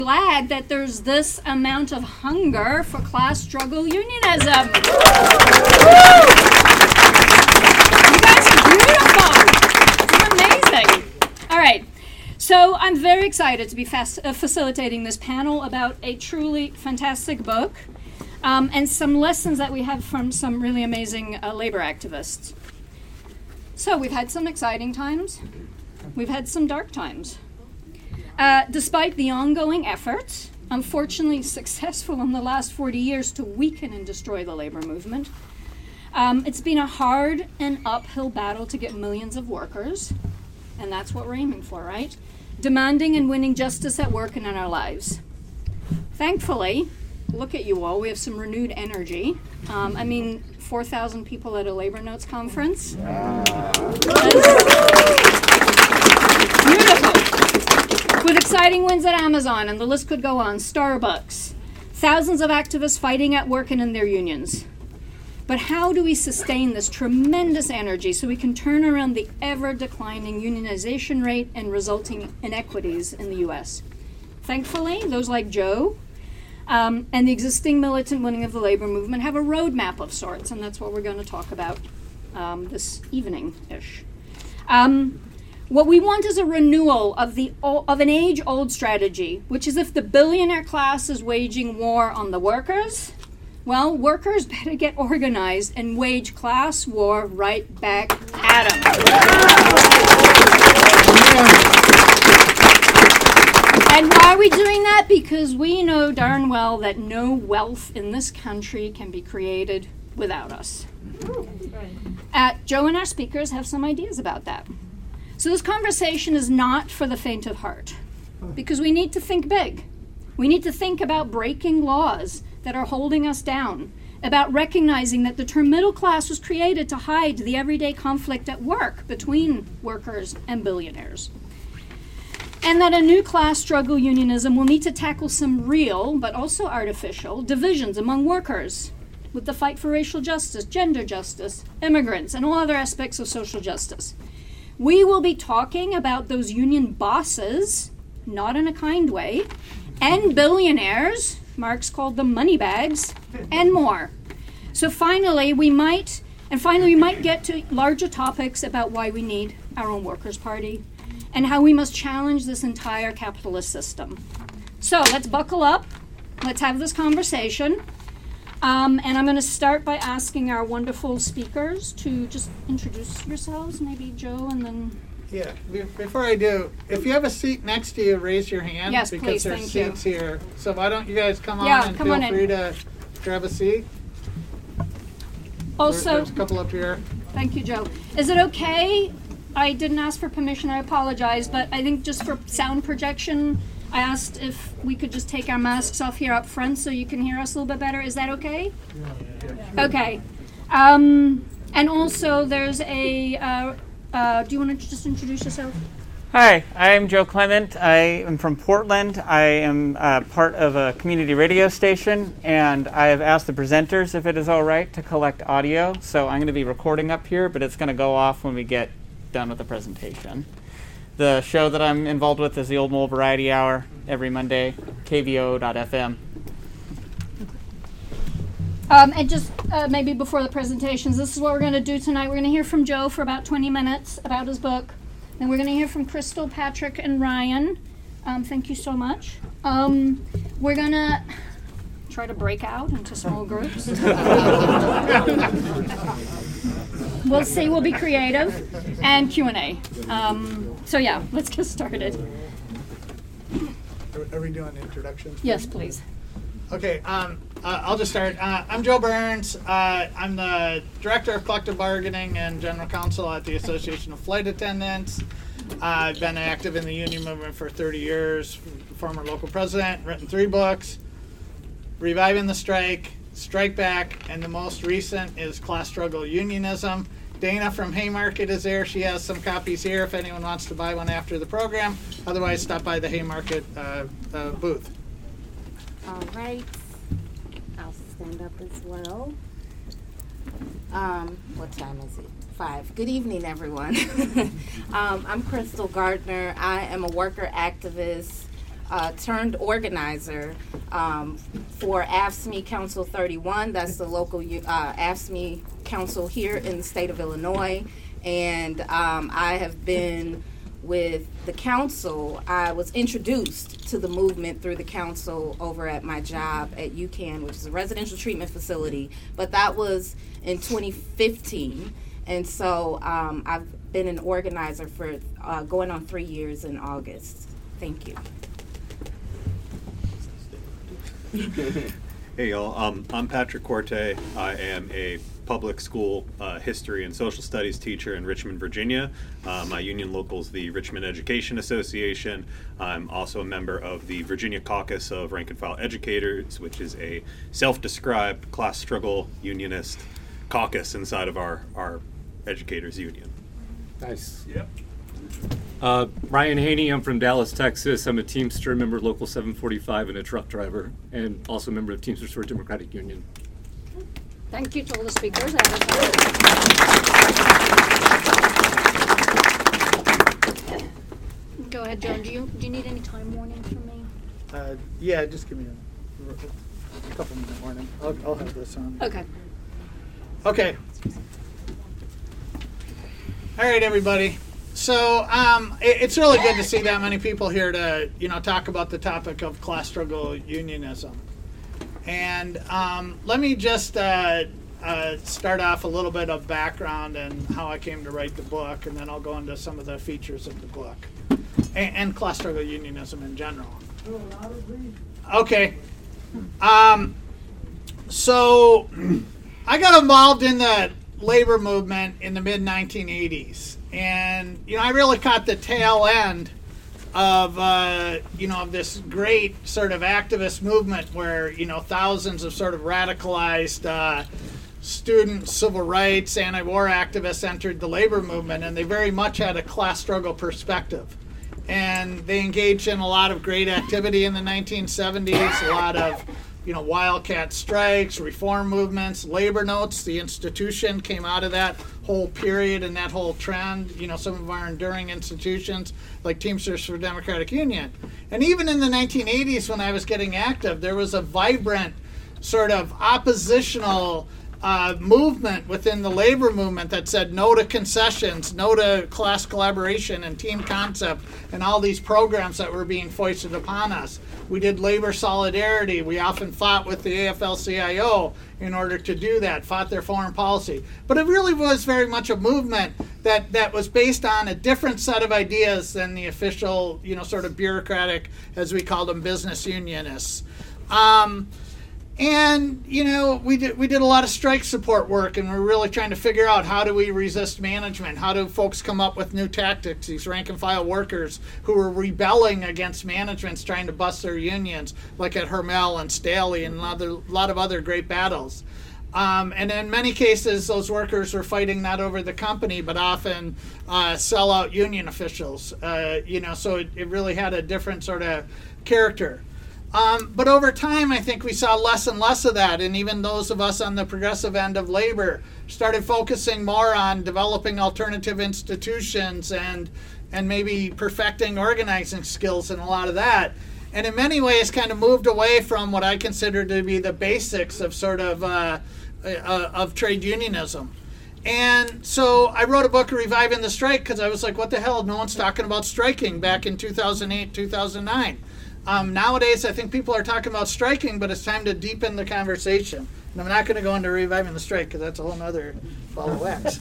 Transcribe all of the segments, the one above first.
Glad that there's this amount of hunger for class struggle unionism. You guys are beautiful. You're amazing. All right. So I'm very excited to be facilitating this panel about a truly fantastic book and some lessons that we have from some really amazing labor activists. So we've had some exciting times. We've had some dark times. Despite the ongoing efforts, unfortunately successful in the last 40 years to weaken and destroy the labor movement, it's been a hard and uphill battle to get millions of workers, and that's what we're aiming for, right? Demanding and winning justice at work and in our lives. Thankfully, look at you all, we have some renewed energy. 4,000 people at a Labor Notes conference. Beautiful. With exciting wins at Amazon, and the list could go on, Starbucks. Thousands of activists fighting at work and in their unions. But how do we sustain this tremendous energy so we can turn around the ever-declining unionization rate and resulting inequities in the U.S.? Thankfully, those like Joe and the existing militant wing of the labor movement have a roadmap of sorts, and that's what we're going to talk about this evening-ish. What we want is a renewal of an age-old strategy, which is if the billionaire class is waging war on the workers, well, workers better get organized and wage class war right back at them. And why are we doing that? Because we know darn well that no wealth in this country can be created without us. Joe and our speakers have some ideas about that. So this conversation is not for the faint of heart, because we need to think big. We need to think about breaking laws that are holding us down, about recognizing that the term middle class was created to hide the everyday conflict at work between workers and billionaires. And that a new class struggle unionism will need to tackle some real, but also artificial, divisions among workers with the fight for racial justice, gender justice, immigrants, and all other aspects of social justice. We will be talking about those union bosses, not in a kind way, and billionaires, Marx called them money bags, and more. So finally, we might get to larger topics about why we need our own Workers' Party and how we must challenge this entire capitalist system. So let's buckle up. Let's have this conversation. And I'm going to start by asking our wonderful speakers to just introduce yourselves, maybe Joe, and then... Yeah, before I do, if you have a seat next to you, raise your hand. Yes, because please, there's thank seats you. here. So why don't you guys come on and come feel on free to grab a seat. Also, there's a couple up here. Thank you, Joe. Is it okay? I didn't ask for permission, I apologize, but I think just for sound projection, I asked if we could just take our masks off here up front so you can hear us a little bit better. Is that okay? Yeah. Okay. And also there's a, do you want to just introduce yourself? Hi, I'm Joe Clement. I am from Portland. I am part of a community radio station, and I have asked the presenters if it is all right to collect audio. So I'm going to be recording up here, but it's going to go off when we get done with the presentation. The show that I'm involved with is the Old Mole Variety Hour every Monday, KVO.FM. And just maybe before the presentations, this is what we're going to do tonight. We're going to hear from Joe for about 20 minutes about his book. Then we're going to hear from Crystal, Patrick, and Ryan. Thank you so much. We're going to try to break out into small groups. We'll see. We'll be creative. And Q&A. So yeah, let's get started. Are we doing introductions? Yes, please. Okay, I'll just start. I'm Joe Burns. I'm the Director of Collective Bargaining and General Counsel at the Association of Flight Attendants. I've been active in the union movement for 30 years, former local president, written 3 books, Reviving the Strike, Strike Back, and the most recent is Class Struggle Unionism. Dana from Haymarket is there. She has some copies here if anyone wants to buy one after the program. Otherwise, stop by the Haymarket booth. All right. I'll stand up as well. What time is it? 5. Good evening, everyone. I'm Crystal Gardner. I am a worker activist turned organizer for AFSCME Council 31. That's the local AFSCME council here in the state of Illinois. And I have been with the council. I was introduced to the movement through the council over at my job at UCAN, which is a residential treatment facility. But that was in 2015. And so I've been an organizer for going on 3 years in August. Thank you. Hey y'all, I'm Patrick Corte. I am a public school history and social studies teacher in Richmond, Virginia. My union local is the Richmond Education Association. I'm also a member of the Virginia Caucus of Rank and File Educators, which is a self-described class struggle unionist caucus inside of our educators union. Nice. Yep. Ryan Haney, I'm from Dallas, Texas. I'm a Teamster, member of Local 745, and a truck driver, and also a member of Teamsters for a Democratic Union. Thank you to all the speakers. Go ahead, Joan. Do you need any time warnings from me? Yeah, just give me a couple minute warning. I'll have this on. Okay. Okay. All right, everybody. So it's really good to see that many people here to talk about the topic of class struggle unionism. And let me just start off a little bit of background and how I came to write the book, and then I'll go into some of the features of the book and class struggle unionism in general. Okay. So I got involved in the labor movement in the mid-1980s. And, I really caught the tail end of, of this great sort of activist movement where, thousands of sort of radicalized student civil rights, anti-war activists entered the labor movement, and they very much had a class struggle perspective. And they engaged in a lot of great activity in the 1970s, a lot of wildcat strikes, reform movements, labor notes. The institution came out of that whole period and that whole trend. Some of our enduring institutions like Teamsters for Democratic Union. And even in the 1980s when I was getting active, there was a vibrant sort of oppositional movement within the labor movement that said no to concessions, no to class collaboration and team concept and all these programs that were being foisted upon us. We did labor solidarity. We often fought with the AFL-CIO in order to do that, fought their foreign policy. But it really was very much a movement that was based on a different set of ideas than the official, sort of bureaucratic, as we called them, business unionists. And, we did a lot of strike support work, and we're really trying to figure out how do we resist management? How do folks come up with new tactics, these rank and file workers who were rebelling against managements trying to bust their unions, like at Hermel and Staley and a lot of other great battles. And in many cases, those workers were fighting not over the company, but often sellout union officials, so it really had a different sort of character. But over time, I think we saw less and less of that, and even those of us on the progressive end of labor started focusing more on developing alternative institutions and maybe perfecting organizing skills and a lot of that. And in many ways kind of moved away from what I consider to be the basics of sort of trade unionism. And so I wrote a book, Reviving the Strike, because I was like, what the hell? No one's talking about striking back in 2008, 2009. Nowadays, I think people are talking about striking, but it's time to deepen the conversation. And I'm not going to go into reviving the strike because that's a whole other ball of wax.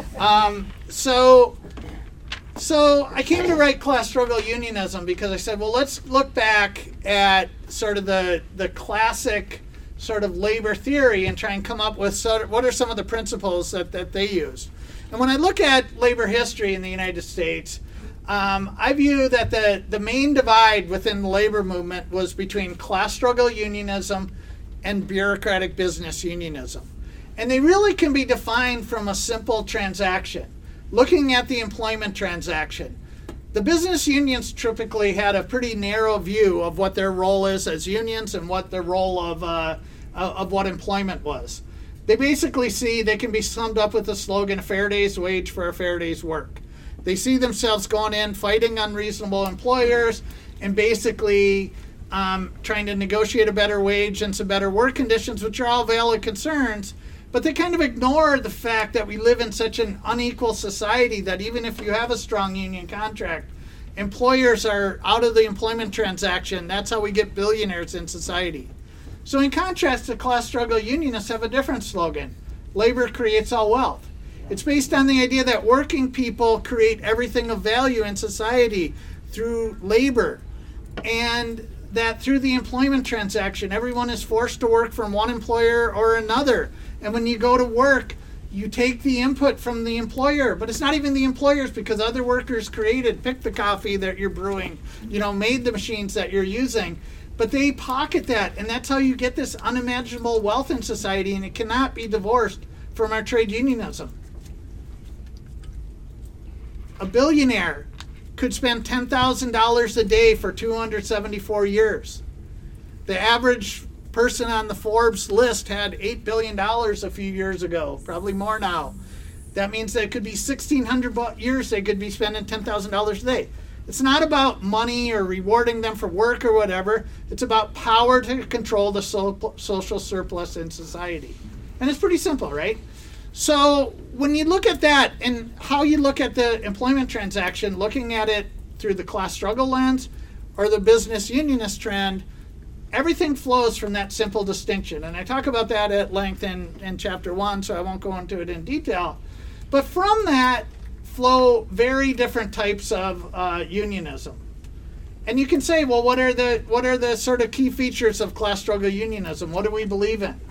So I came to write Class Struggle Unionism because I said, well, let's look back at sort of the classic sort of labor theory and try and come up with what are some of the principles that they used. And when I look at labor history in the United States, I view that the main divide within the labor movement was between class struggle unionism and bureaucratic business unionism. And they really can be defined from a simple transaction. Looking at the employment transaction, the business unions typically had a pretty narrow view of what their role is as unions and what their role of what employment was. They basically they can be summed up with the slogan, a fair day's wage for a fair day's work. They see themselves going in, fighting unreasonable employers, and basically trying to negotiate a better wage and some better work conditions, which are all valid concerns. But they kind of ignore the fact that we live in such an unequal society that even if you have a strong union contract, employers are out of the employment transaction. That's how we get billionaires in society. So in contrast, the class struggle unionists have a different slogan: labor creates all wealth. It's based on the idea that working people create everything of value in society through labor, and that through the employment transaction, everyone is forced to work from one employer or another. And when you go to work, you take the input from the employer, but it's not even the employers, because other workers picked the coffee that you're brewing, made the machines that you're using, but they pocket that, and that's how you get this unimaginable wealth in society, and it cannot be divorced from our trade unionism. A billionaire could spend $10,000 a day for 274 years. The average person on the Forbes list had $8 billion a few years ago, probably more now. That means that it could be 1,600 years they could be spending $10,000 a day. It's not about money or rewarding them for work or whatever. It's about power to control the social surplus in society. And it's pretty simple, right? So when you look at that and how you look at the employment transaction, looking at it through the class struggle lens or the business unionist trend, everything flows from that simple distinction. And I talk about that at length in Chapter 1, so I won't go into it in detail. But from that flow very different types of unionism. And you can say, well, what are the sort of key features of class struggle unionism? What do we believe in?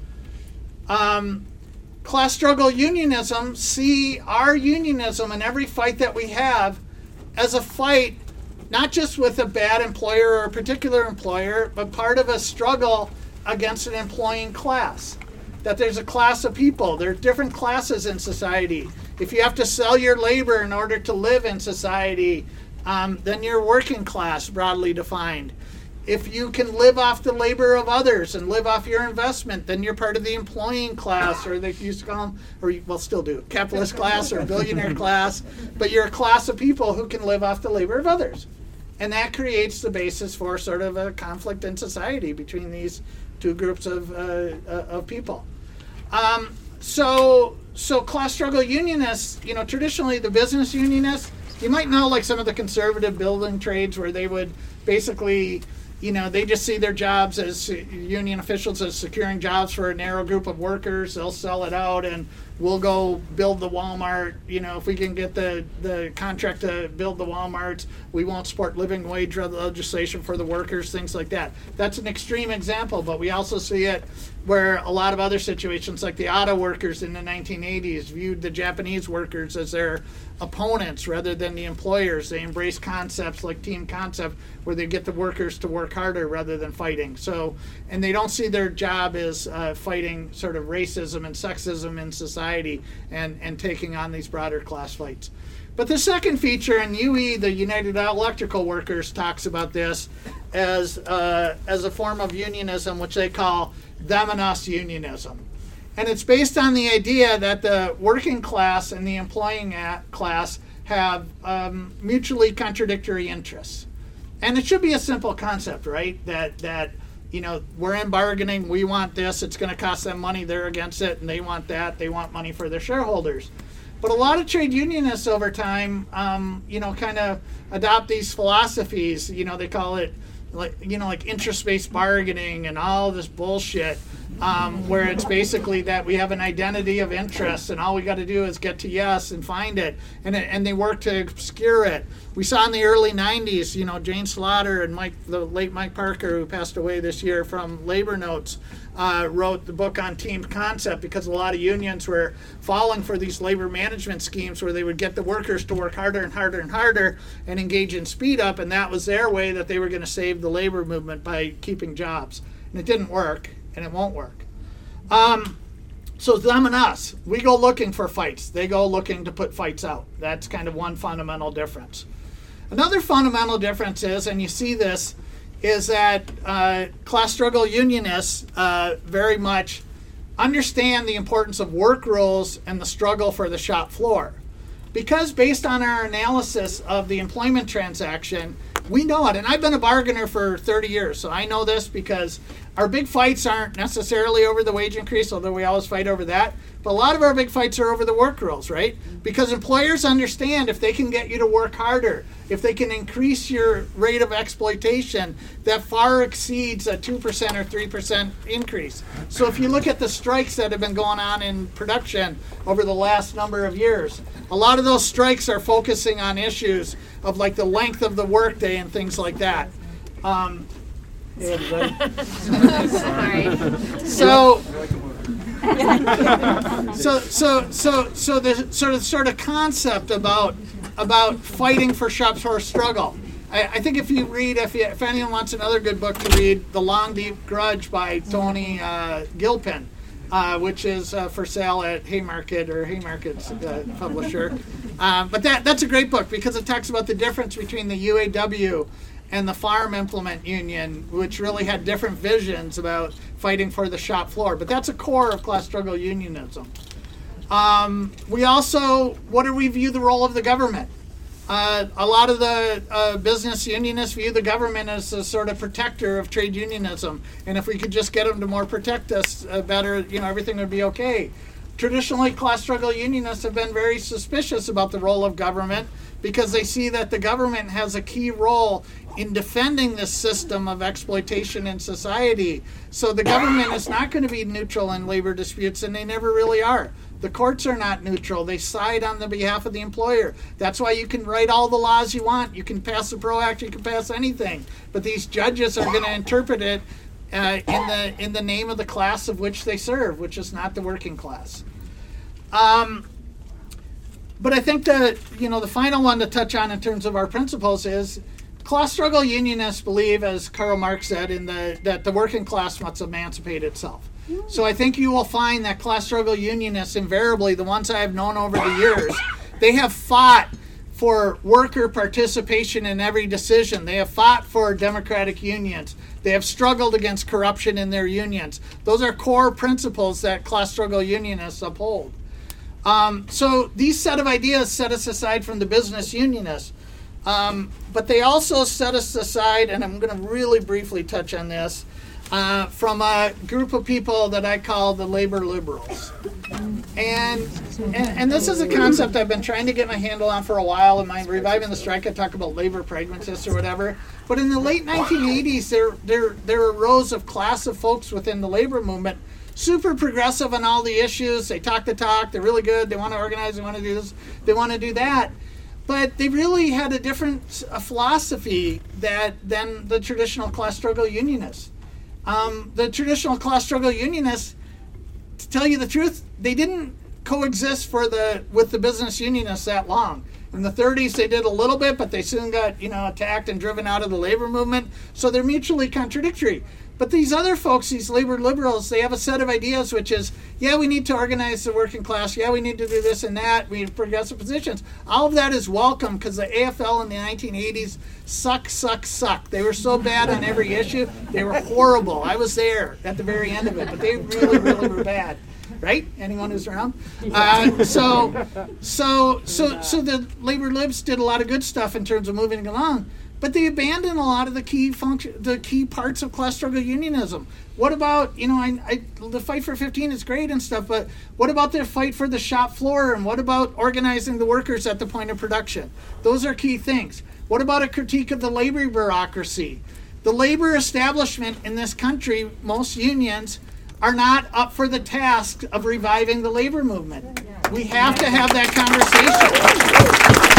Class struggle unionism see our unionism and every fight that we have as a fight not just with a bad employer or a particular employer, but part of a struggle against an employing class. That there's a class of people. There are different classes in society. If you have to sell your labor in order to live in society, then you're working class, broadly defined. If you can live off the labor of others and live off your investment, then you're part of the employing class, or they used to call them, or well, still do, capitalist class or billionaire class. But you're a class of people who can live off the labor of others. And that creates the basis for sort of a conflict in society between these two groups of people. So class struggle unionists, traditionally the business unionists, you might know like some of the conservative building trades where they would basically, they just see their jobs as union officials as securing jobs for a narrow group of workers. They'll sell it out and we'll go build the Walmart. If we can get the contract to build the Walmarts, we won't support living wage legislation for the workers, things like that. That's an extreme example, but we also see it where a lot of other situations, like the auto workers in the 1980s, viewed the Japanese workers as their opponents rather than the employers. They embrace concepts like team concept, where they get the workers to work harder rather than fighting. And they don't see their job as fighting sort of racism and sexism in society and taking on these broader class fights. But the second feature, and UE, the United Electrical Workers, talks about this as a form of unionism, which they call them and us unionism. And it's based on the idea that the working class and the employing class have mutually contradictory interests. And it should be a simple concept, right? That we're in bargaining, we want this, it's going to cost them money, they're against it, and they want that, they want money for their shareholders. But a lot of trade unionists over time, kind of adopt these philosophies. They call it like interest-based bargaining and all this bullshit, where it's basically that we have an identity of interest and all we got to do is get to yes and find it, and they work to obscure it. We saw in the early 90s, Jane Slaughter and the late Mike Parker, who passed away this year from Labor Notes, wrote the book on team concept because a lot of unions were falling for these labor management schemes where they would get the workers to work harder and harder and harder and engage in speed up, and that was their way that they were going to save the labor movement by keeping jobs. And it didn't work, and it won't work. So them and us, we go looking for fights. They go looking to put fights out. That's kind of one fundamental difference. Another fundamental difference is, and you see this, is that class struggle unionists very much understand the importance of work rules and the struggle for the shop floor. Because based on our analysis of the employment transaction, We know it, and I've been a bargainer for 30 years, so I know this because our big fights aren't necessarily over the wage increase, although we always fight over that. But a lot of our big fights are over the work rules, right? Because employers understand if they can get you to work harder, if they can increase your rate of exploitation, that far exceeds a 2% or 3% increase. So if you look at the strikes that have been going on in production over the last number of years, a lot of those strikes are focusing on issues of like the length of the workday and things like that. Hey everybody. So the sort of concept about fighting for shop floor struggle. I think if you read, if anyone wants another good book to read, The Long Deep Grudge by Tony Gilpin, which is for sale at Haymarket or Haymarket's publisher. But that's a great book because it talks about the difference between the UAW and the Farm Implement Union, which really had different visions about fighting for the shop floor. But that's a core of class struggle unionism. We also, what do we view the role of the government? A lot of the business unionists view the government as a sort of protector of trade unionism. And if we could just get them to more protect us better, everything would be okay. Traditionally, class struggle unionists have been very suspicious about the role of government because they see that the government has a key role in defending this system of exploitation in society. So the government is not going to be neutral in labor disputes, and they never really are. The courts are not neutral. They side on the behalf of the employer. That's why you can write all the laws you want. You can pass the PRO Act, you can pass anything. But these judges are going to interpret it in the name of the class of which they serve, which is not the working class. But I think that the final one to touch on in terms of our principles is class struggle unionists believe, as Karl Marx said, that the working class must emancipate itself. So I think you will find that class struggle unionists, invariably, the ones I have known over the years, they have fought for worker participation in every decision. They have fought for democratic unions. They have struggled against corruption in their unions. Those are core principles that class struggle unionists uphold. So these set of ideas set us aside from the business unionists. But they also set us aside, and I'm going to really briefly touch on this, from a group of people that I call the labor liberals. And this is a concept I've been trying to get my handle on for a while. In my Reviving the Strike, I talk about labor pragmatists or whatever. But in the late 1980s, there arose a class of folks within the labor movement, super progressive on all the issues. They talk the talk. They're really good. They want to organize. They want to do this. They want to do that. But they really had a different philosophy than the traditional class struggle unionists. The traditional class struggle unionists, to tell you the truth, they didn't coexist with the business unionists that long. In the 30s, they did a little bit, but they soon got attacked and driven out of the labor movement. So they're mutually contradictory. But these other folks, these labor liberals, they have a set of ideas, which is, yeah, we need to organize the working class. Yeah, we need to do this and that. We have progressive positions. All of that is welcome because the AFL in the 1980s suck. They were so bad on every issue. They were horrible. I was there at the very end of it, but they really, really were bad. Right? Anyone who's around? So the labor libs did a lot of good stuff in terms of moving along. But they abandoned a lot of the key parts of class struggle unionism. What about, the fight for 15 is great and stuff, but what about the fight for the shop floor, and what about organizing the workers at the point of production? Those are key things. What about a critique of the labor bureaucracy? The labor establishment in this country, most unions, are not up for the task of reviving the labor movement. We have to have that conversation.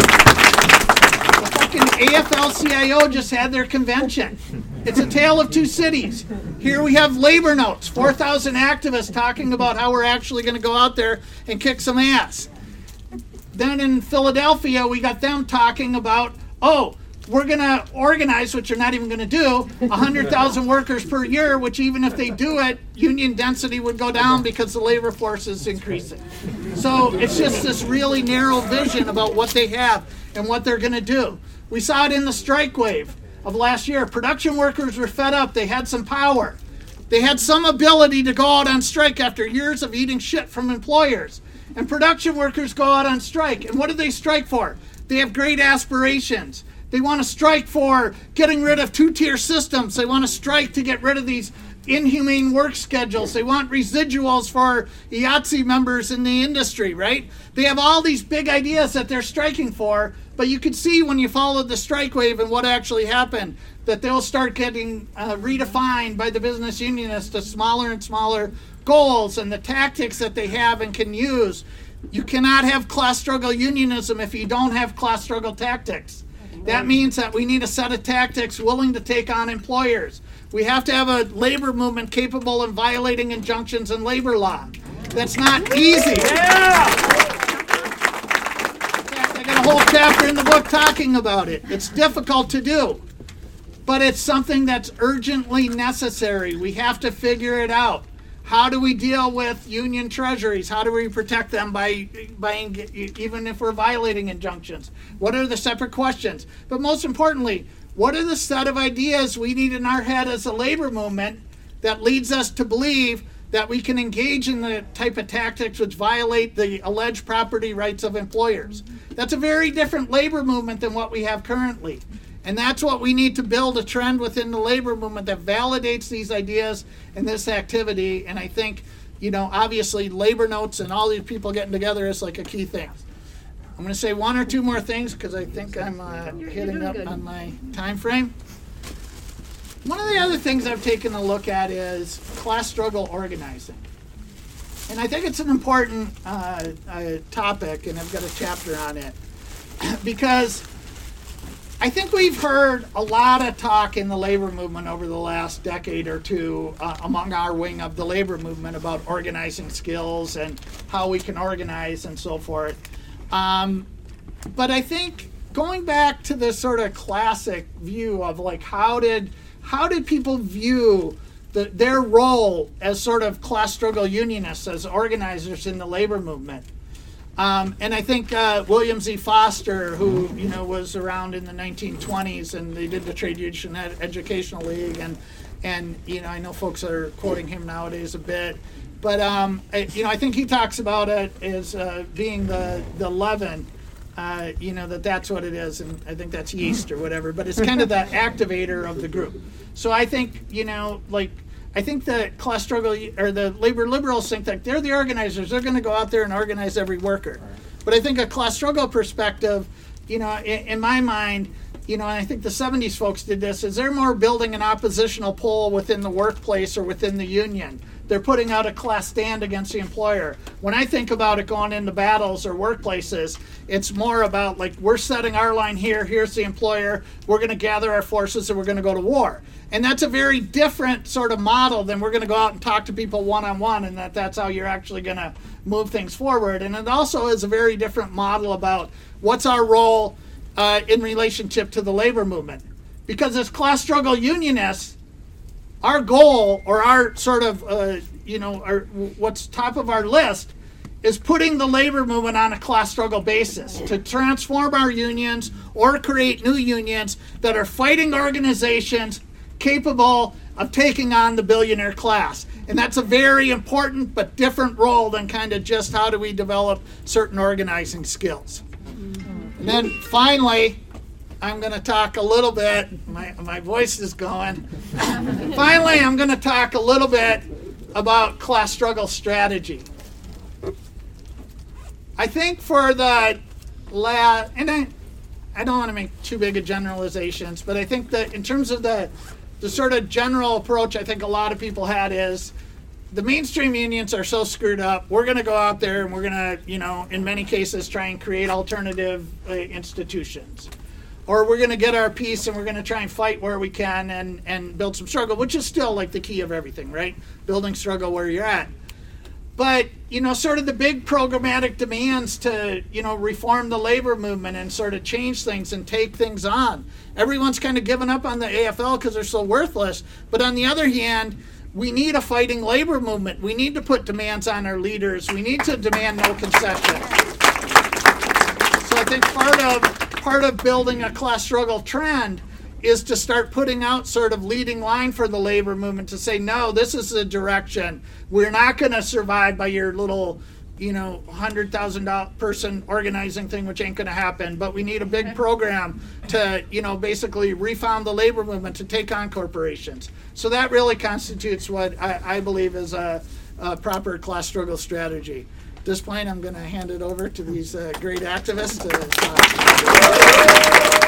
The fucking AFL-CIO just had their convention. It's a tale of two cities. Here we have labor notes, 4,000 activists talking about how we're actually going to go out there and kick some ass. Then in Philadelphia, we got them talking about, we're going to organize, which you're not even going to do, 100,000 workers per year, which even if they do it, union density would go down because the labor force is increasing. So it's just this really narrow vision about what they have and what they're going to do. We saw it in the strike wave of last year. Production workers were fed up. They had some power. They had some ability to go out on strike after years of eating shit from employers. And production workers go out on strike. And what do they strike for? They have great aspirations. They want to strike for getting rid of two-tier systems. They want to strike to get rid of these inhumane work schedules. They want residuals for IATSE members in the industry, right? They have all these big ideas that they're striking for, but you could see when you followed the strike wave and what actually happened, that they'll start getting redefined by the business unionists to smaller and smaller goals and the tactics that they have and can use. You cannot have class struggle unionism if you don't have class struggle tactics. That means that we need a set of tactics willing to take on employers. We have to have a labor movement capable of violating injunctions in labor law. That's not easy. Yeah. I got a whole chapter in the book talking about it. It's difficult to do, but it's something that's urgently necessary. We have to figure it out. How do we deal with union treasuries? How do we protect them by even if we're violating injunctions? What are the separate questions? But most importantly, what are the set of ideas we need in our head as a labor movement that leads us to believe that we can engage in the type of tactics which violate the alleged property rights of employers? That's a very different labor movement than what we have currently. And that's what we need to build, a trend within the labor movement that validates these ideas and this activity. And I think, obviously labor notes and all these people getting together is like a key thing. I'm going to say one or two more things because I think I'm hitting up on my time frame. One of the other things I've taken a look at is class struggle organizing. And I think it's an important topic, and I've got a chapter on it, because I think we've heard a lot of talk in the labor movement over the last decade or two among our wing of the labor movement about organizing skills and how we can organize and so forth. But I think going back to this sort of classic view of like how did people view their role as sort of class struggle unionists, as organizers in the labor movement. And I think William Z. Foster, who was around in the 1920s, and they did the Trade Union Educational League, and I know folks are quoting him nowadays a bit, but I think he talks about it as being the leaven, that's what it is, and I think that's yeast or whatever, but it's kind of the activator of the group. So I think I think the class struggle or the labor liberals think that they're the organizers. They're going to go out there and organize every worker. But I think a class struggle perspective, in my mind, and I think the 70s folks did this, is they're more building an oppositional pole within the workplace or within the union. They're putting out a class stand against the employer. When I think about it going into battles or workplaces, it's more about like we're setting our line here, here's the employer, we're going to gather our forces and we're going to go to war. And that's a very different sort of model than we're going to go out and talk to people one-on-one, and that's how you're actually going to move things forward. And it also is a very different model about what's our role in relationship to the labor movement. Because as class struggle unionists, our goal or our sort of, what's top of our list is putting the labor movement on a class struggle basis to transform our unions or create new unions that are fighting organizations capable of taking on the billionaire class. And that's a very important but different role than kind of just how do we develop certain organizing skills. And then finally, I'm going to talk a little bit, my voice is going. Finally, I'm going to talk a little bit about class struggle strategy. I think for the and I don't want to make too big of generalizations, but I think that in terms of the sort of general approach I think a lot of people had is the mainstream unions are so screwed up. We're going to go out there and we're going to, in many cases, try and create alternative institutions. Or we're going to get our piece and we're going to try and fight where we can and build some struggle, which is still like the key of everything, right? Building struggle where you're at. But, sort of the big programmatic demands to, reform the labor movement and sort of change things and take things on. Everyone's kind of given up on the AFL because they're so worthless. But on the other hand, we need a fighting labor movement. We need to put demands on our leaders. We need to demand no concessions. So I think part of building a class struggle trend is to start putting out sort of leading line for the labor movement to say, no, this is the direction. We're not going to survive by your little, $100,000 person organizing thing, which ain't going to happen. But we need a big program to, basically refound the labor movement to take on corporations. So that really constitutes what I believe is a proper class struggle strategy. At this point, I'm going to hand it over to these great activists to talk.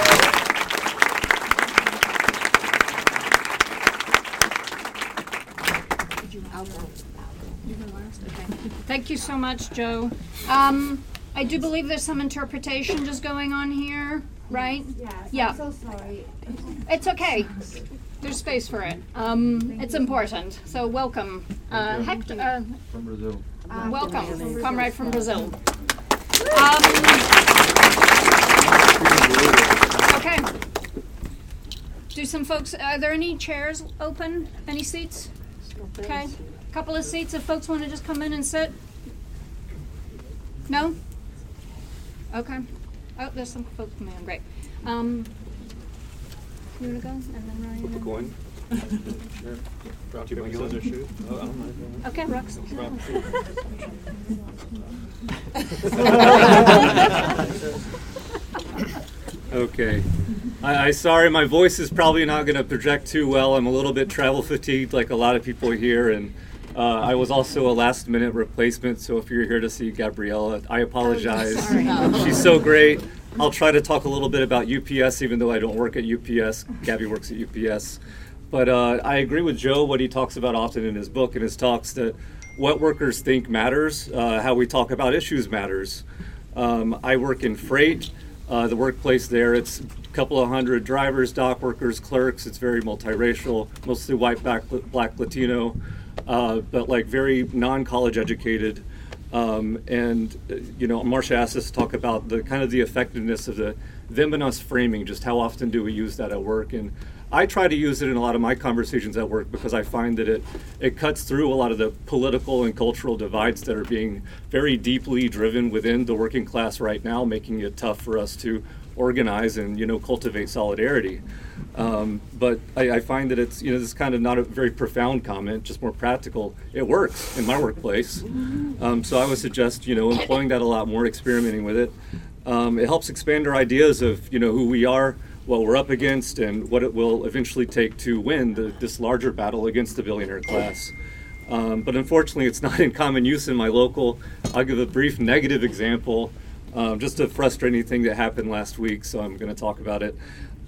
Thank you so much, Joe. I do believe there's some interpretation just going on here, right? Yeah. I'm so sorry. It's okay. There's space for it. It's important. So welcome. Hector. From Brazil. Welcome, comrade from Brazil. Okay. Do some folks, are there any chairs open? Any seats? Okay. Couple of seats if folks want to just come in and sit. No? Okay. Oh, there's some folks coming in. Great. You want to go? And then Ryan. Going. Sure. Rock, paper, scissors, shoot. Oh, I don't mind. Okay, Rux. Okay. I sorry, my voice is probably not going to project too well. I'm a little bit travel fatigued like a lot of people here, and I was also a last minute replacement, so if you're here to see Gabriella, I apologize. She's so great. I'll try to talk a little bit about UPS, even though I don't work at UPS. Gabby works at UPS. But I agree with Joe, what he talks about often in his book and his talks, that what workers think matters, how we talk about issues matters. I work in freight. The workplace there, it's a couple of hundred drivers, dock workers, clerks. It's very multiracial, mostly white, black, Latino, but like very non-college educated. Marcia asked us to talk about the kind of the effectiveness of the them and us framing, just how often do we use that at work. And I try to use it in a lot of my conversations at work because I find that it cuts through a lot of the political and cultural divides that are being very deeply driven within the working class right now, making it tough for us to organize and cultivate solidarity. But I find that it's this is kind of not a very profound comment, just more practical. It works in my workplace, so I would suggest employing that a lot more, experimenting with it. It helps expand our ideas of who we are, what we're up against, and what it will eventually take to win this larger battle against the billionaire class. But unfortunately, it's not in common use in my local. I'll give a brief negative example, just a frustrating thing that happened last week, so I'm going to talk about it.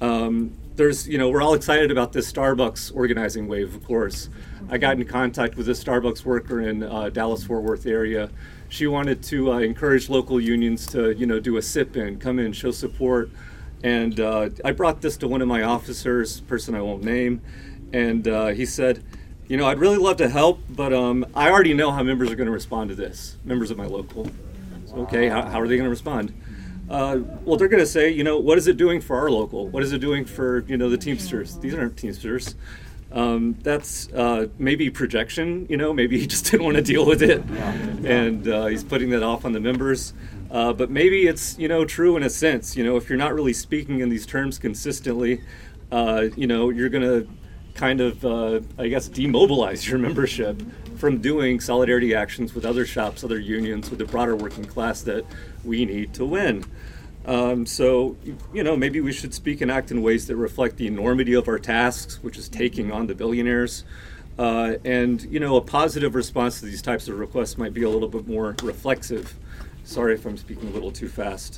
We're all excited about this Starbucks organizing wave, of course. I got in contact with a Starbucks worker in Dallas-Fort Worth area. She wanted to encourage local unions to, do a sip-in, come in, show support. And I brought this to one of my officers, person I won't name, and he said, I'd really love to help, but I already know how members are going to respond to this, members of my local. So, okay, how are they going to respond? Well, they're going to say, what is it doing for our local? What is it doing for, the Teamsters? These aren't Teamsters. That's maybe projection, maybe he just didn't want to deal with it, and he's putting that off on the members. But maybe it's, true in a sense. If you're not really speaking in these terms consistently, you're going to kind of, demobilize your membership from doing solidarity actions with other shops, other unions, with the broader working class that we need to win. So, maybe we should speak and act in ways that reflect the enormity of our tasks, which is taking on the billionaires. And, a positive response to these types of requests might be a little bit more reflexive. Sorry if I'm speaking a little too fast.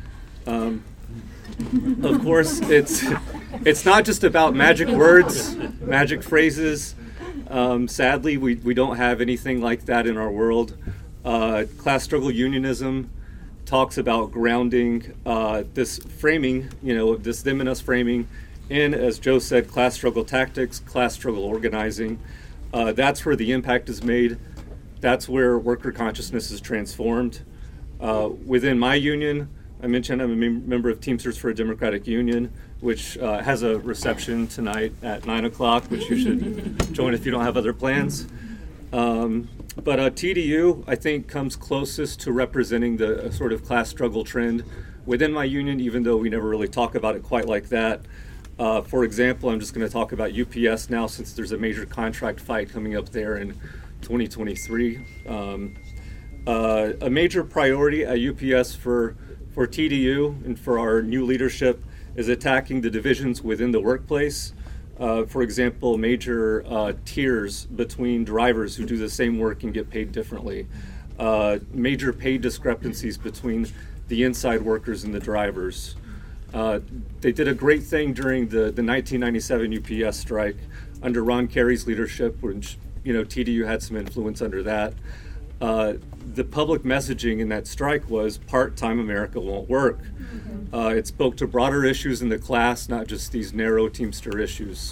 Of course, it's not just about magic words, magic phrases. Sadly, we don't have anything like that in our world. Class struggle unionism talks about grounding this framing, this them and us framing in, as Joe said, class struggle tactics, class struggle organizing. That's where the impact is made. That's where worker consciousness is transformed. Within my union, I mentioned I'm a member of Teamsters for a Democratic Union, which has a reception tonight at 9 o'clock, which you should join if you don't have other plans. But TDU, I think, comes closest to representing the sort of class struggle trend within my union, even though we never really talk about it quite like that. For example, I'm just going to talk about UPS now, since there's a major contract fight coming up there in 2023. A major priority at UPS for TDU and for our new leadership is attacking the divisions within the workplace. For example, major tiers between drivers who do the same work and get paid differently. Major pay discrepancies between the inside workers and the drivers. They did a great thing during the 1997 UPS strike under Ron Kerry's leadership, which TDU had some influence under that. The public messaging in that strike was part-time America won't work. It spoke to broader issues in the class, not just these narrow Teamster issues.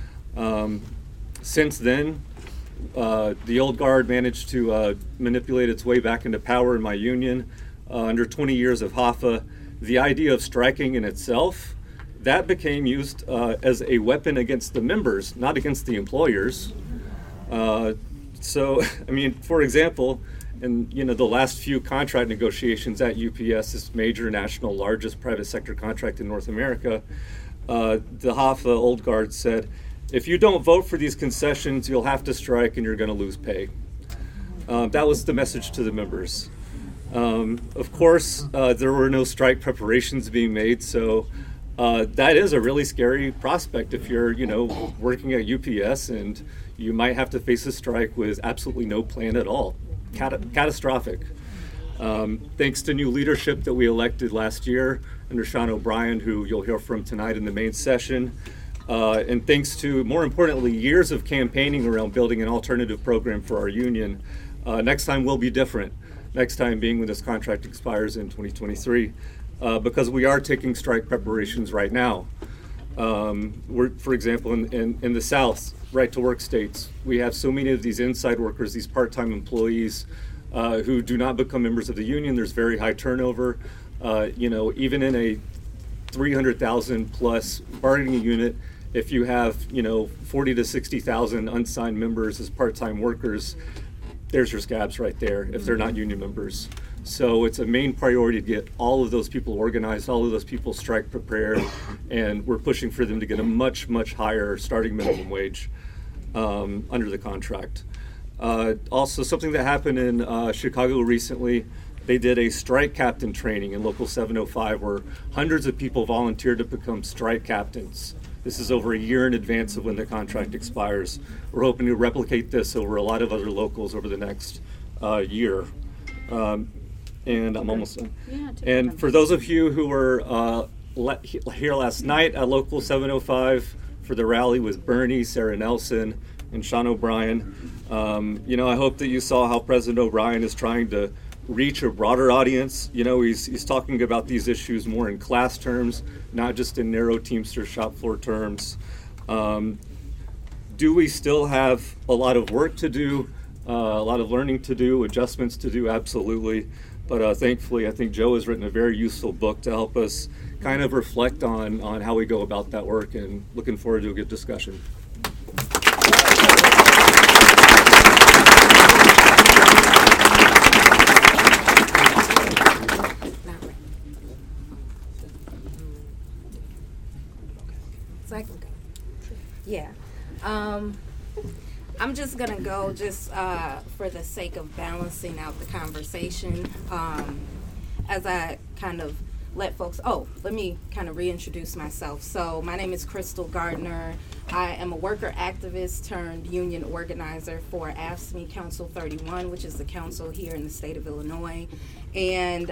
Since then, the old guard managed to manipulate its way back into power in my union. Under 20 years of HAFA, the idea of striking in itself, that became used as a weapon against the members, not against the employers. For example, in the last few contract negotiations at UPS, this major national, largest private sector contract in North America, the HAFA old guard said, if you don't vote for these concessions, you'll have to strike and you're going to lose pay. That was the message to the members. Of course, there were no strike preparations being made, so that is a really scary prospect if you're, working at UPS and you might have to face a strike with absolutely no plan at all. Catastrophic. Thanks to new leadership that we elected last year under Sean O'Brien, who you'll hear from tonight in the main session, and thanks to, more importantly, years of campaigning around building an alternative program for our union, next time will be different. Next time being when this contract expires in 2023, because we are taking strike preparations right now. We're, for example, in the South, right-to-work states, we have so many of these inside workers, these part-time employees who do not become members of the union. There's very high turnover. Even in a 300,000 plus bargaining unit, if you have 40 to 60,000 unsigned members as part-time workers, there's your scabs right there if they're not union members. So it's a main priority to get all of those people organized, all of those people strike prepared, and we're pushing for them to get a much, much higher starting minimum wage under the contract. Also, something that happened in Chicago recently, they did a strike captain training in Local 705 where hundreds of people volunteered to become strike captains. This is over a year in advance of when the contract expires. We're hoping to replicate this over a lot of other locals over the next year. And I'm almost done. Yeah, and for those of you who were here last night at Local 705 for the rally with Bernie, Sarah Nelson, and Sean O'Brien, I hope that you saw how President O'Brien is trying to reach a broader audience. He's talking about these issues more in class terms, not just in narrow Teamster shop floor terms. Do we still have a lot of work to do, a lot of learning to do, adjustments to do? Absolutely. But thankfully, I think Joe has written a very useful book to help us kind of reflect on how we go about that work, and looking forward to a good discussion. Yeah. I'm just going to go for the sake of balancing out the conversation as I kind of let folks, let me kind of reintroduce myself. So my name is Crystal Gardner. I am a worker activist turned union organizer for AFSCME Council 31, which is the council here in the state of Illinois. And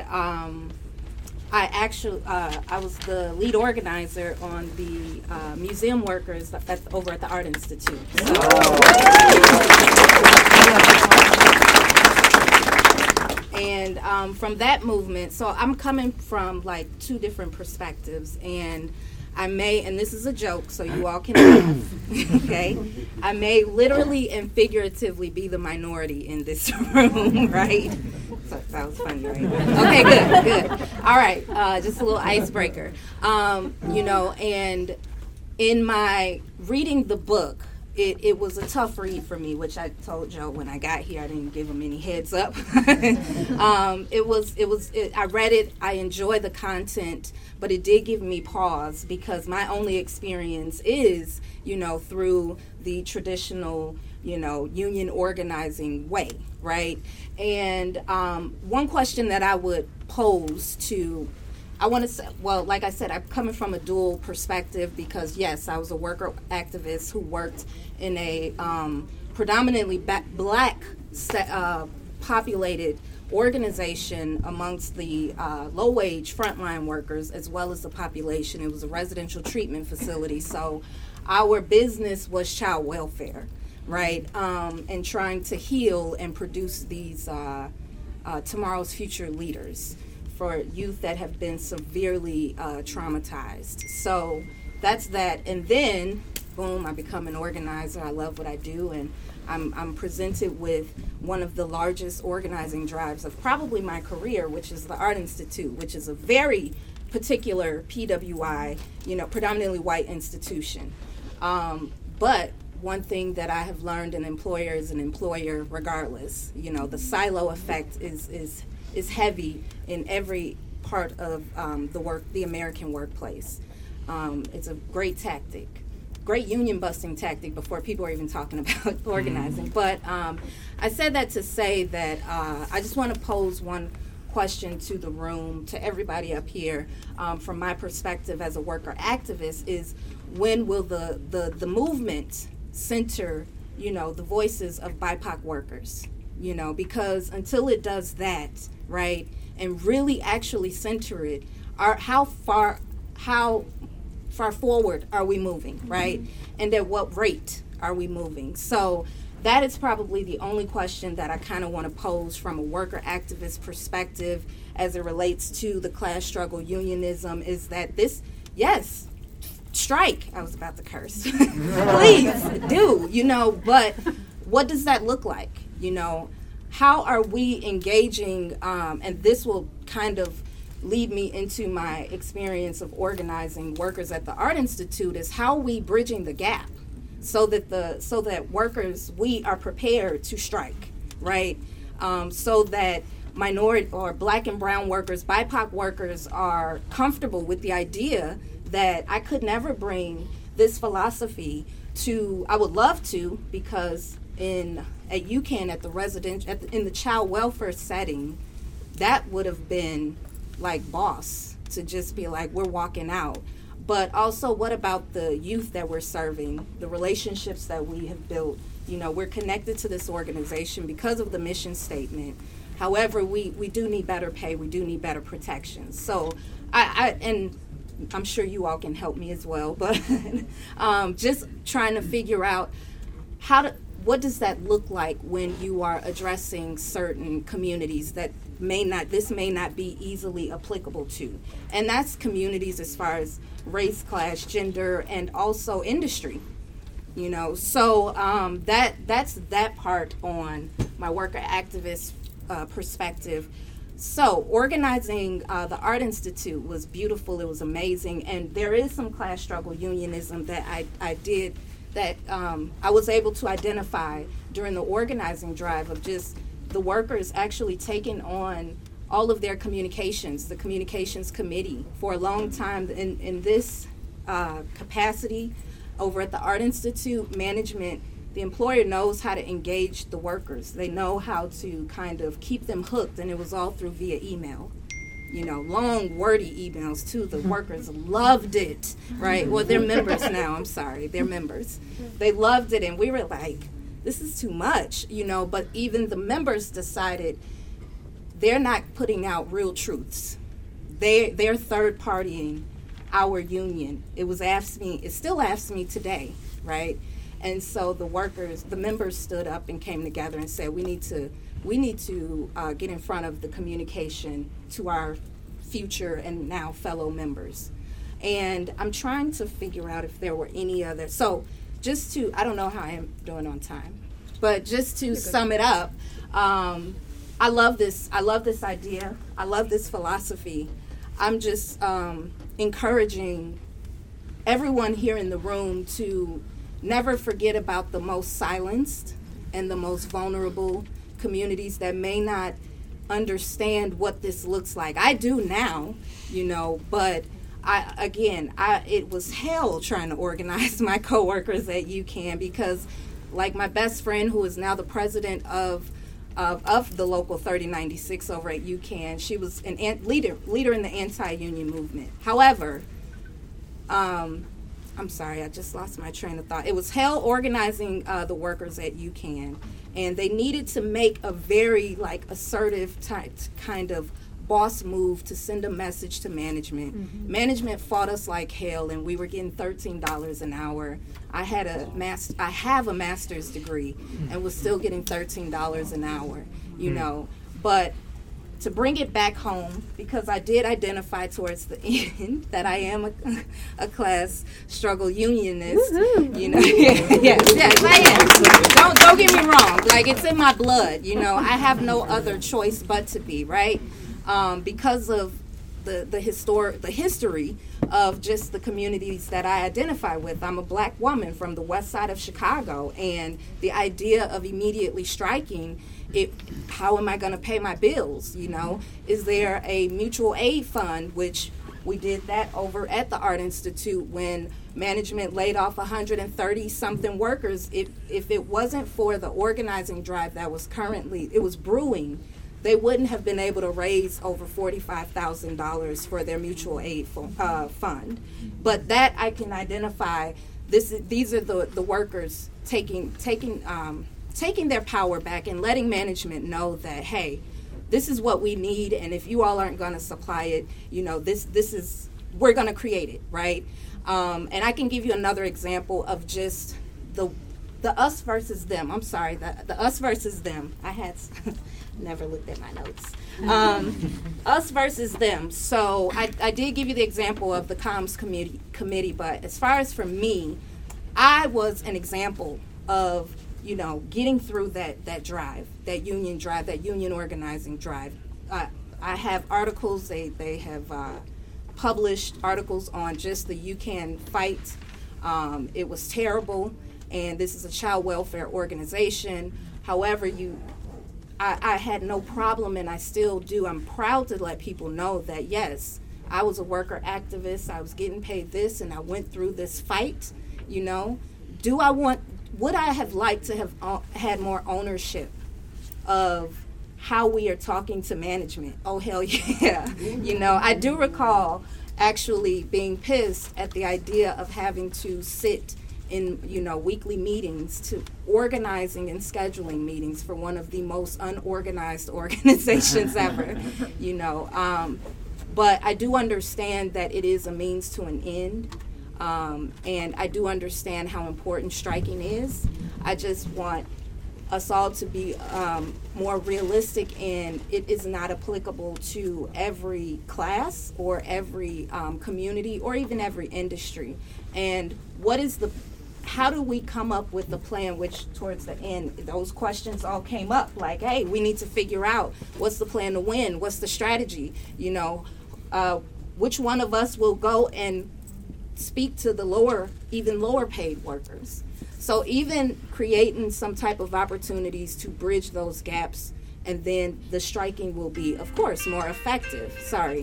I was the lead organizer on the museum workers over at the Art Institute. And from that movement, so I'm coming from like two different perspectives, and I may, and this is a joke, so you all can laugh, okay? I may literally and figuratively be the minority in this room, right? So that was funny, right? Okay, good. All right, just a little icebreaker. And in my reading the book, it was a tough read for me, which I told Joe when I got here. I didn't give him any heads up. I read it. I enjoyed the content, but it did give me pause because my only experience is, through the traditional union organizing way, right? And one question that I would pose I want to say, well, like I said, I'm coming from a dual perspective because, yes, I was a worker activist who worked in a predominantly black populated organization amongst the low-wage frontline workers as well as the population. It was a residential treatment facility, so our business was child welfare, right? And trying to heal and produce these tomorrow's future leaders for youth that have been severely traumatized. So that's that. And then, boom, I become an organizer. I love what I do, and I'm presented with one of the largest organizing drives of probably my career, which is the Art Institute, which is a very particular PWI, predominantly white institution. But one thing that I have learned, an employer is an employer regardless. The silo effect is heavy in every part of the American workplace. It's a great tactic, great union busting tactic before people are even talking about organizing. But I said that to say that I just want to pose one question to the room, to everybody up here, from my perspective as a worker activist, is when will the movement center, the voices of BIPOC workers? Because until it does that, right, and really actually center it, how far forward are we moving, right? And at what rate are we moving? So that is probably the only question that I kind of want to pose from a worker activist perspective as it relates to the class struggle unionism, is that yes, strike. I was about to curse. Please do, but what does that look like? How are we engaging, and this will kind of lead me into my experience of organizing workers at the Art Institute, is how are we bridging the gap so that workers, we are prepared to strike, right? So that minority or black and brown workers, BIPOC workers are comfortable with the idea that I could never bring this philosophy to, I would love to, because at UCAN, in the child welfare setting, that would have been like boss to just be like, we're walking out. But also, what about the youth that we're serving, the relationships that we have built? We're connected to this organization because of the mission statement. However, we do need better pay. We do need better protections. So and I'm sure you all can help me as well, but just trying to figure out what does that look like when you are addressing certain communities that this may not be easily applicable to. And that's communities as far as race, class, gender, and also industry. So that's that part on my worker activist perspective. So organizing the Art Institute was beautiful. It was amazing. And there is some class struggle unionism that I did that I was able to identify during the organizing drive of just the workers actually taking on all of their communications, the communications committee. For a long time in this capacity over at the Art Institute, management, the employer knows how to engage the workers. They know how to kind of keep them hooked, and it was all through via email. Long, wordy emails too. The workers loved it, right? Well, they're members now. I'm sorry. They're members. They loved it, and we were like, this is too much, But even the members decided they're not putting out real truths. They're third-partying our union. It was AFSCME. It's still AFSCME today, right? And so the members stood up and came together and said, we need to get in front of the communication to our future and now fellow members. And I'm trying to figure out if there were any other. So I don't know how I am doing on time, but just to sum it up, I love this idea. I love this philosophy. I'm just encouraging everyone here in the room to never forget about the most silenced and the most vulnerable communities that may not understand what this looks like. I do now, but it was hell trying to organize my coworkers at UCAN because like my best friend, who is now the president of the local 3096 over at UCAN. She was an leader in the anti-union movement. However, I'm sorry, I just lost my train of thought. It was Hale organizing the workers at UCAN, and they needed to make a very assertive type kind of boss move to send a message to management. Mm-hmm. Management fought us like hell, and we were getting $13 an hour. I have a master's degree and was still getting $13 an hour, you know. But to bring it back home, because I did identify towards the end that I am a class struggle unionist. Woo-hoo. You know, yes, I am. Don't get me wrong. It's in my blood. You know, I have no other choice but to be, right. Because of the history of just the communities that I identify with. I'm a black woman from the west side of Chicago, and the idea of immediately striking, how am I going to pay my bills? You know, is there a mutual aid fund, which we did that over at the Art Institute when management laid off 130 something workers. If it wasn't for the organizing drive that was brewing, they wouldn't have been able to raise over $45,000 for their mutual aid fund. But that I can identify. These are the workers taking their power back and letting management know that, hey, this is what we need, and if you all aren't going to supply it, you know, we're going to create it, right? And I can give you another example of just the us versus them. I'm sorry, the us versus them. I had never looked at my notes. Us versus them. So I did give you the example of the comms committee, but as far as for me, I was an example of, you know, getting through that drive, that union organizing drive. I have articles, they have published articles on just the UCAN fight. It was terrible, and this is a child welfare organization. However, I had no problem, and I still do. I'm proud to let people know that, yes, I was a worker activist. I was getting paid this, and I went through this fight, you know. Would I have liked to have had more ownership of how we are talking to management? Oh, hell yeah. You know, I do recall actually being pissed at the idea of having to sit in, you know, weekly meetings, to organizing and scheduling meetings for one of the most unorganized organizations ever, you know. But I do understand that it is a means to an end, and I do understand how important striking is. I just want us all to be more realistic, and it is not applicable to every class or every community or even every industry. And how do we come up with the plan, which towards the end, those questions all came up, like, hey, we need to figure out what's the plan to win, what's the strategy, you know, which one of us will go and speak to the even lower paid workers. So even creating some type of opportunities to bridge those gaps, and then the striking will be, of course, more effective.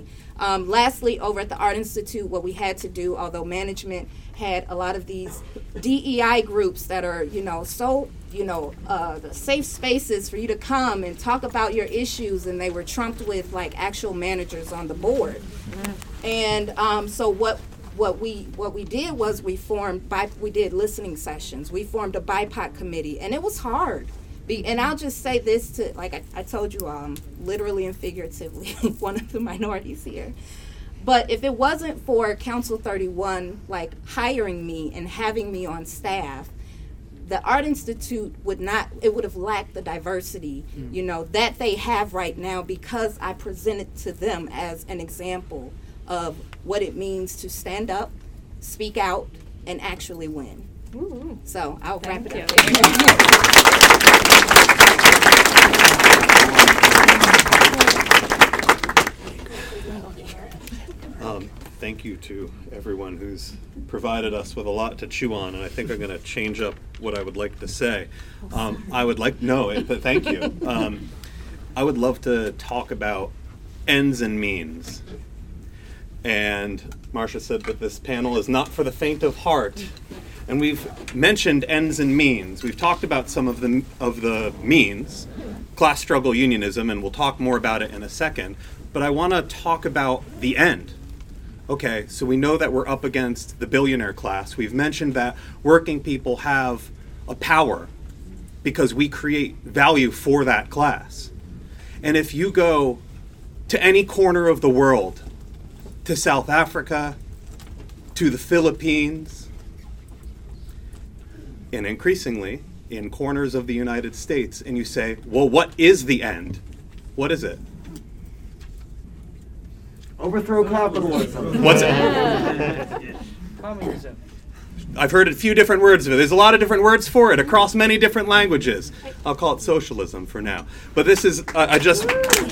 Lastly, over at the Art Institute, what we had to do, although management had a lot of these DEI groups that are, you know, so, you know, the safe spaces for you to come and talk about your issues, and they were trumped with like actual managers on the board. Mm-hmm. And so what we did was we did listening sessions. We formed a BIPOC committee, and it was hard. And I'll just say this to, like I told you, literally and figuratively, one of the minorities here. But if it wasn't for Council 31, like, hiring me and having me on staff, the Art Institute would have lacked the diversity, you know, that they have right now, because I presented to them as an example of what it means to stand up, speak out, and actually win. Ooh. So I'll wrap it up there. Thank you to everyone who's provided us with a lot to chew on, and I think I'm going to change up what I would like to say. But thank you. I would love to talk about ends and means. And Marcia said that this panel is not for the faint of heart. And we've mentioned ends and means. We've talked about some of the means, class struggle unionism, and we'll talk more about it in a second. But I want to talk about the end. Okay, so we know that we're up against the billionaire class. We've mentioned that working people have a power because we create value for that class. And if you go to any corner of the world, to South Africa, to the Philippines, and increasingly in corners of the United States, and you say, well, what is the end? What is it? Overthrow capitalism. What's it? Communism. I've heard a few different words of it. There's a lot of different words for it across many different languages. I'll call it socialism for now. But this is, because,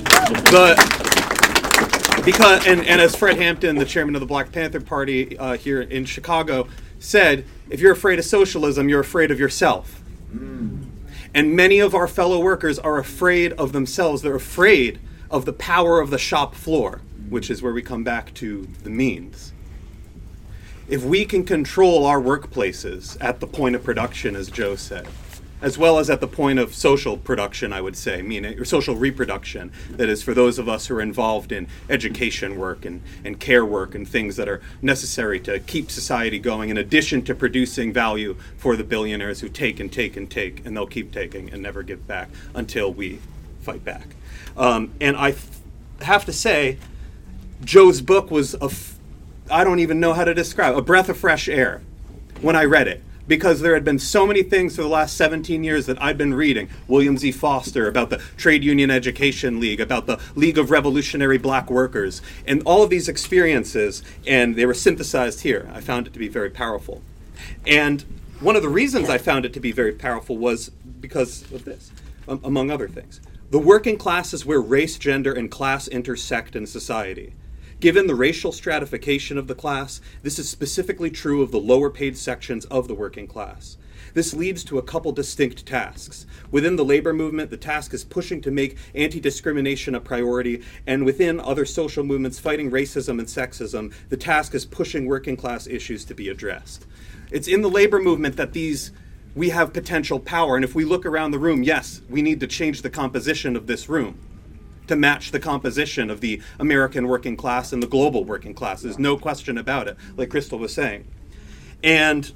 and as Fred Hampton, the chairman of the Black Panther Party here in Chicago, said, if you're afraid of socialism, you're afraid of yourself. And many of our fellow workers are afraid of themselves. They're afraid of the power of the shop floor, which is where we come back to the means. If we can control our workplaces at the point of production, as Joe said, as well as at the point of social production, I would say, meaning or social reproduction, that is for those of us who are involved in education work and care work and things that are necessary to keep society going, in addition to producing value for the billionaires who take and take and take, and they'll keep taking and never give back until we fight back. And I have to say, Joe's book was I don't even know how to describe, a breath of fresh air when I read it. Because there had been so many things for the last 17 years that I'd been reading. William Z. Foster, about the Trade Union Education League, about the League of Revolutionary Black Workers, and all of these experiences, and they were synthesized here. I found it to be very powerful. And one of the reasons I found it to be very powerful was because of this, among other things. The working class is where race, gender, and class intersect in society. Given the racial stratification of the class, this is specifically true of the lower paid sections of the working class. This leads to a couple distinct tasks. Within the labor movement, the task is pushing to make anti-discrimination a priority, and within other social movements fighting racism and sexism, the task is pushing working class issues to be addressed. It's in the labor movement that we have potential power, and if we look around the room, yes, we need to change the composition of this room to match the composition of the American working class and the global working class. There's no question about it, like Crystal was saying. And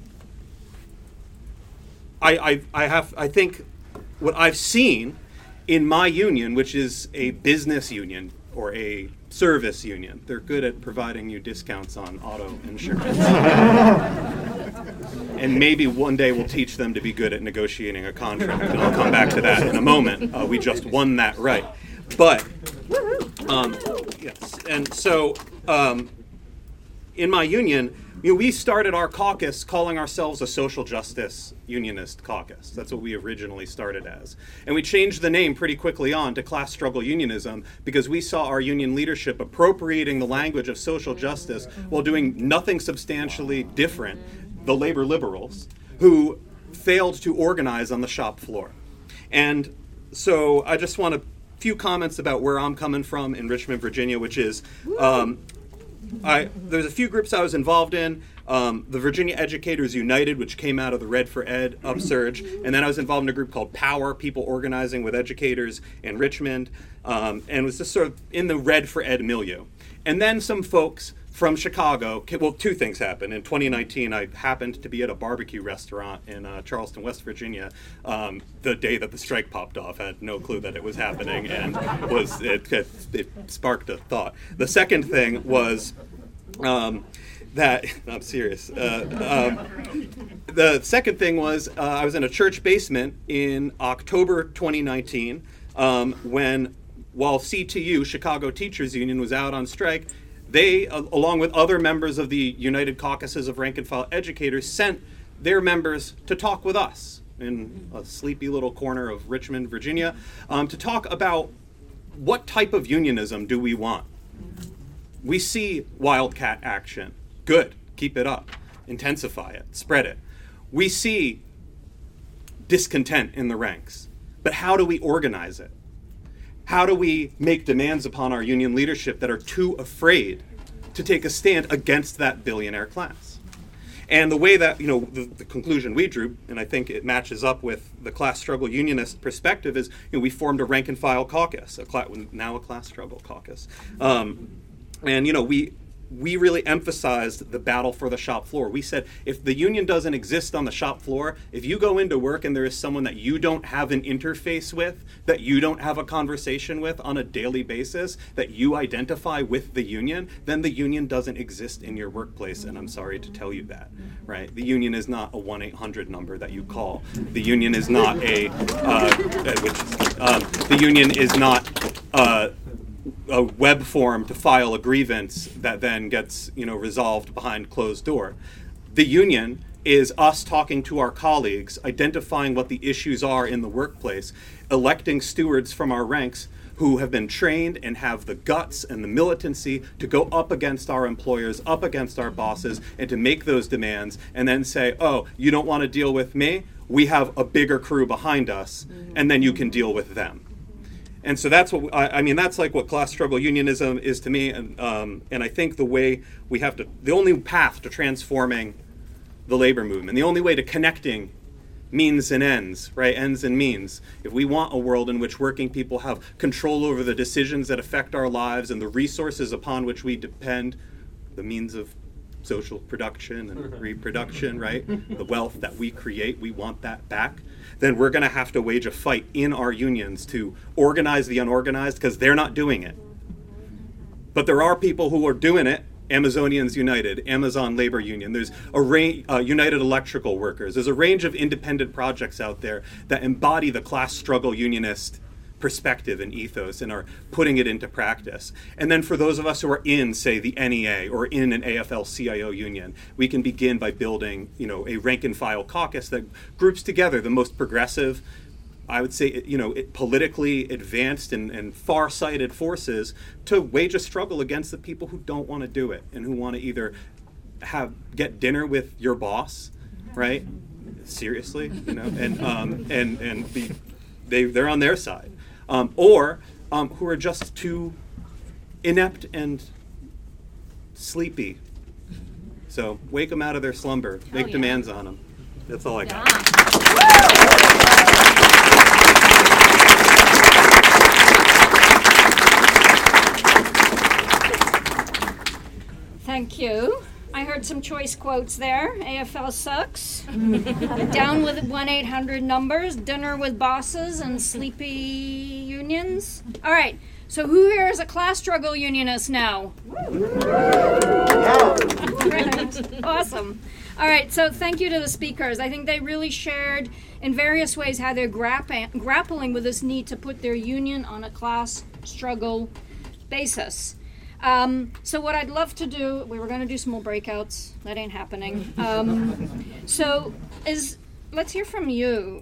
I think what I've seen in my union, which is a business union or a service union, they're good at providing you discounts on auto insurance. And maybe one day we'll teach them to be good at negotiating a contract, and I'll come back to that in a moment. We just won that right. But, yes, and so in my union, we started our caucus calling ourselves a social justice unionist caucus. That's what we originally started as. And we changed the name pretty quickly on to class struggle unionism because we saw our union leadership appropriating the language of social justice while doing nothing substantially different, the labor liberals, who failed to organize on the shop floor. And so I just want to few comments about where I'm coming from in Richmond, Virginia, which is there's a few groups I was involved in. The Virginia Educators United, which came out of the Red for Ed upsurge, and then I was involved in a group called Power, People Organizing with Educators in Richmond, and was just sort of in the Red for Ed milieu. And then some folks from Chicago, well, two things happened. In 2019, I happened to be at a barbecue restaurant in Charleston, West Virginia, the day that the strike popped off. I had no clue that it was happening, and it sparked a thought. The second thing was that, I'm serious. The second thing was I was in a church basement in October 2019 while CTU, Chicago Teachers Union, was out on strike. They, along with other members of the United Caucuses of Rank and File Educators, sent their members to talk with us in a sleepy little corner of Richmond, Virginia, to talk about what type of unionism do we want. We see wildcat action. Good. Keep it up. Intensify it. Spread it. We see discontent in the ranks. But how do we organize it? How do we make demands upon our union leadership that are too afraid to take a stand against that billionaire class? And the way that, the conclusion we drew, and I think it matches up with the class struggle unionist perspective, is we formed a rank and file caucus, now a class struggle caucus. And we really emphasized the battle for the shop floor. We said, if the union doesn't exist on the shop floor, if you go into work and there is someone that you don't have an interface with, that you don't have a conversation with on a daily basis, that you identify with the union, then the union doesn't exist in your workplace, and I'm sorry to tell you that, right? The union is not a 1-800 number that you call. The union is not the union is not a web form to file a grievance that then gets resolved behind closed door. The union is us talking to our colleagues, identifying what the issues are in the workplace, electing stewards from our ranks who have been trained and have the guts and the militancy to go up against our employers, up against our bosses, and to make those demands, and then say, oh, you don't want to deal with me? We have a bigger crew behind us, and then you can deal with them. And so that's what that's like what class struggle unionism is to me, and I think the only path to transforming the labor movement, the only way to connecting means and ends, right? Ends and means. If we want a world in which working people have control over the decisions that affect our lives and the resources upon which we depend, the means of social production and reproduction, right? The wealth that we create, we want that back. Then we're going to have to wage a fight in our unions to organize the unorganized, because they're not doing it. But there are people who are doing it. Amazonians United, Amazon Labor Union. There's a United Electrical Workers. There's a range of independent projects out there that embody the class struggle unionist perspective and ethos and are putting it into practice. And then for those of us who are in, say, the NEA or in an AFL-CIO union, we can begin by building, a rank and file caucus that groups together the most progressive, I would say, politically advanced and far-sighted forces to wage a struggle against the people who don't want to do it and who want to either get dinner with your boss, right? Seriously, and they're on their side. Or who are just too inept and sleepy. So wake them out of their slumber. Make demands on them. That's all I got. Thank you. I heard some choice quotes there. AFL sucks. Down with 1-800 numbers, dinner with bosses, and sleepy unions. All right. So who here is a class struggle unionist now? Right. Awesome. All right. So thank you to the speakers. I think they really shared in various ways how they're grappling with this need to put their union on a class struggle basis. So what I'd love to do, we were going to do some more breakouts. That ain't happening. Let's hear from you.